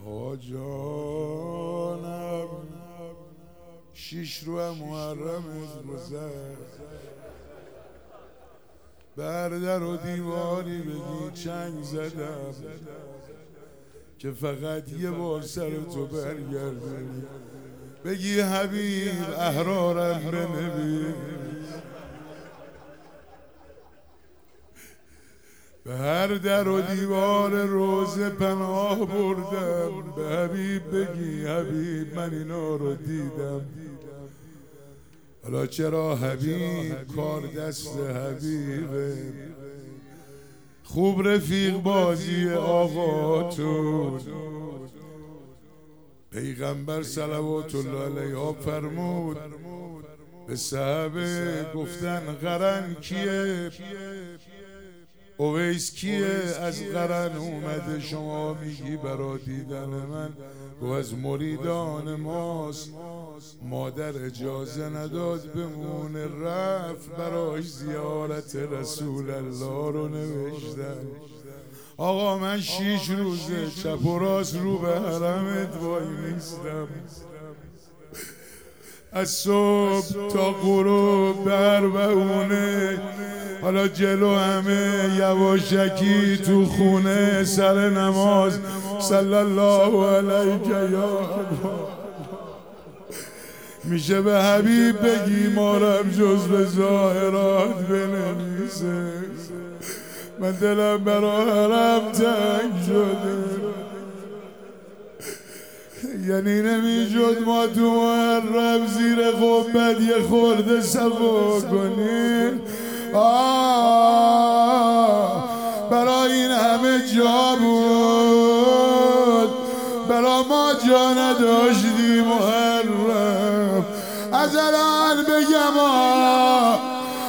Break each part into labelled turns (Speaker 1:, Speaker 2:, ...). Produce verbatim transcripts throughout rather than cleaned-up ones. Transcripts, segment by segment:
Speaker 1: آقا جانم شیش رو محرم گذشت، بر در و دیواری بگی چنگ زدم که فقط یه بار سر تو برگردونی، بگی حبیب احرارم بنویس. به هر در و دیوار روزه پناه بردم، به حبیب بگی حبیب من اینا رو دیدم. حالا چرا حبیب کار دست حبیبه، خوب رفیق بازی آقاتون. پیغمبر صلوات الله علیه فرمود به صحابه، گفتن قرن کیه؟ اویس کیه از قرن اومده شما میگی برا دیدن من؟ گو از مریدان ماست، مادر اجازه نداد بمونه، رفت برای زیارت رسول الله رو نوشتن. آقا من شیش روزه چپ و راست رو به حرمت وای میستم، از صبح تا غروب در بهونه. حالا جلو همه یواشکی تو خونه سر نماز صلی الله علیک یا الله. میشه به حبیب بگی مارم جز به ظاهرات بنویسه، من دلم برا حرم تنگ شده. یعنی نمیشد ما تو محرم زیر قبت یه خورده صفا کنیم؟ آه برا این همه جا بود، برا ما جا نداشتی محرم. از الان بگم آه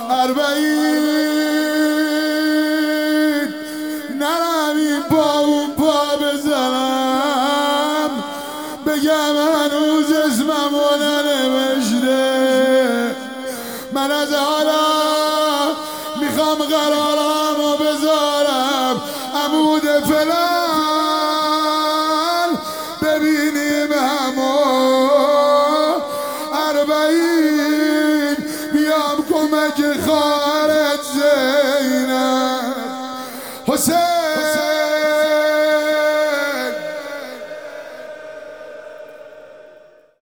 Speaker 1: اربعین نرم این پا اون پا بزنم، بگم هنوز اسمم رو ننوشته. من از حالا میخوام قرارم رو بذارم عمود فلان، ببینیم همو اربعین بیام کمک خواهد